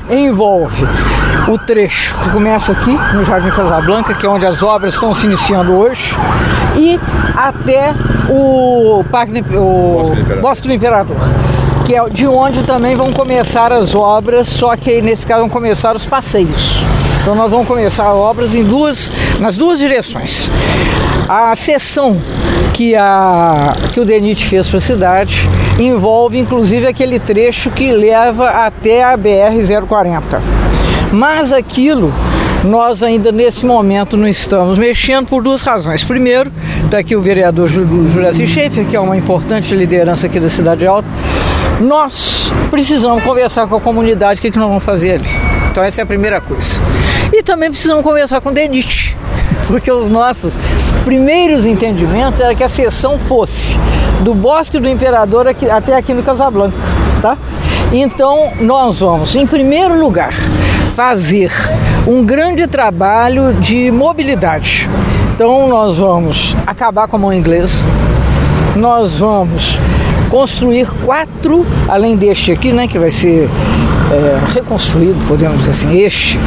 envolve o trecho que começa aqui no Jardim Casablanca, que é onde as obras estão se iniciando hoje, e até o Bosque do Imperador, que é de onde também vão começar as obras, só que nesse caso vão começar os passeios. Então nós vamos começar obras nas duas direções. A seção que o DENIT fez para a cidade envolve inclusive aquele trecho que leva até a BR-040. Mas aquilo nós ainda nesse momento não estamos mexendo por duas razões. Primeiro, está aqui o vereador Juraci Schaefer, que é uma importante liderança aqui da Cidade Alta. Nós precisamos conversar com a comunidade o que nós vamos fazer ali. Então essa é a primeira coisa. E também precisamos conversar com o DENIT, porque os nossos primeiros entendimentos era que a seção fosse do Bosque do Imperador até aqui no Casablanca, tá? Então nós vamos, em primeiro lugar, fazer um grande trabalho de mobilidade. Então nós vamos acabar com a mão inglesa, nós vamos construir 4, além deste aqui, né, que vai ser reconstruído, podemos dizer assim,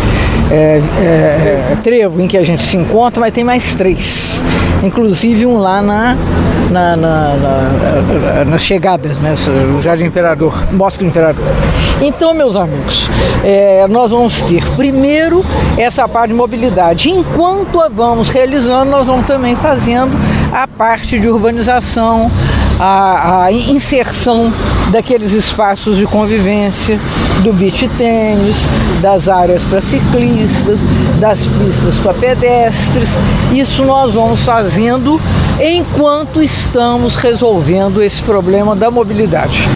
trevo em que a gente se encontra, mas tem mais 3, inclusive um lá nas chegadas, né, no Jardim Imperador, Bosque do Imperador. Então, meus amigos, nós vamos ter primeiro essa parte de mobilidade. Enquanto a vamos realizando, nós vamos também fazendo a parte de urbanização, a inserção daqueles espaços de convivência, do beach tênis, das áreas para ciclistas, das pistas para pedestres. Isso nós vamos fazendo enquanto estamos resolvendo esse problema da mobilidade.